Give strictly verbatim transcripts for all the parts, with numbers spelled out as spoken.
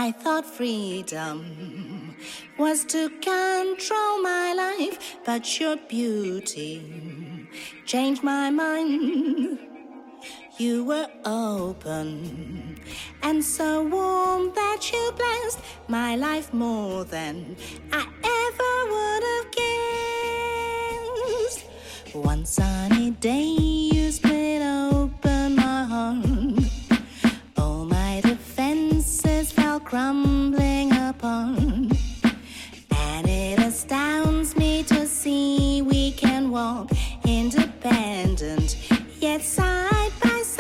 I thought freedom was to control my life, but your beauty changed my mind. You were open and so warm that you blessed my life more than I ever would have guessed. One sunny day you split open my heart. All my defenses fell crumbling upon. And it astounds me to see we can walk independent, yet side by side.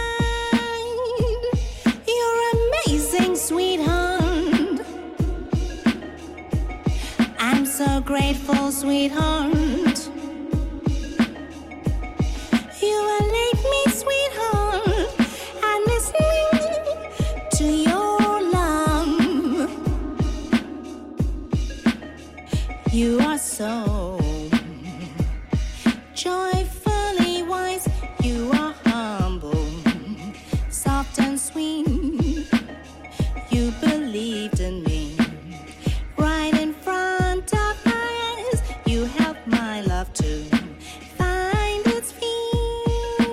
You're amazing, sweetheart. I'm so grateful, sweetheart. You elate me, sweetheart. I'm listening to your love. You are so joyfully wise. You are humble, soft and sweet. You believed in me right in front of my eyes. You helped my love to find its feet.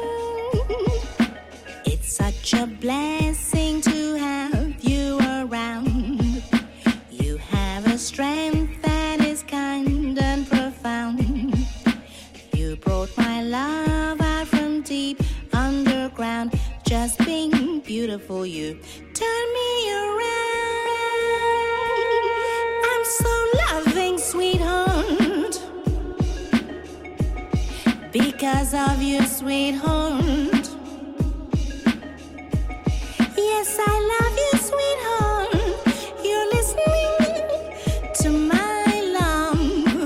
It's such a blessing to have you around. You have a strength that is kind and profound. You brought my love out from deep underground. Just being beautiful, you turn me around. I'm so loving, sweetheart, because of you, sweetheart. Yes, I love you, sweetheart. You're listening to my love.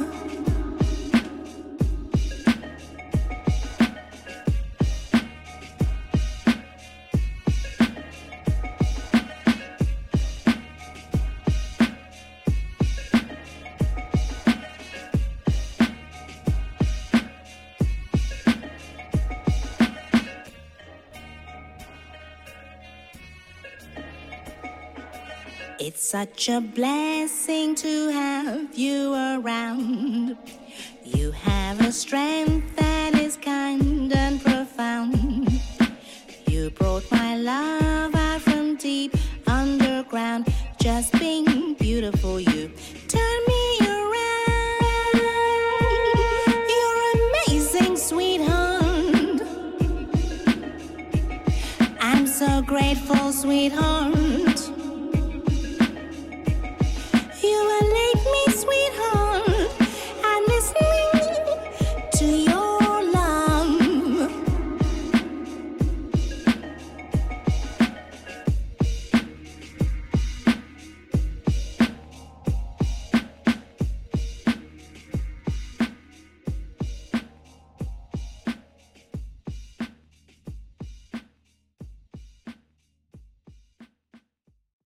It's such a blessing to have you around. You have a strength that is kind and profound. You brought my love out from deep underground. Just being beautiful, you turn me around. You're amazing, sweetheart. I'm so grateful, sweetheart.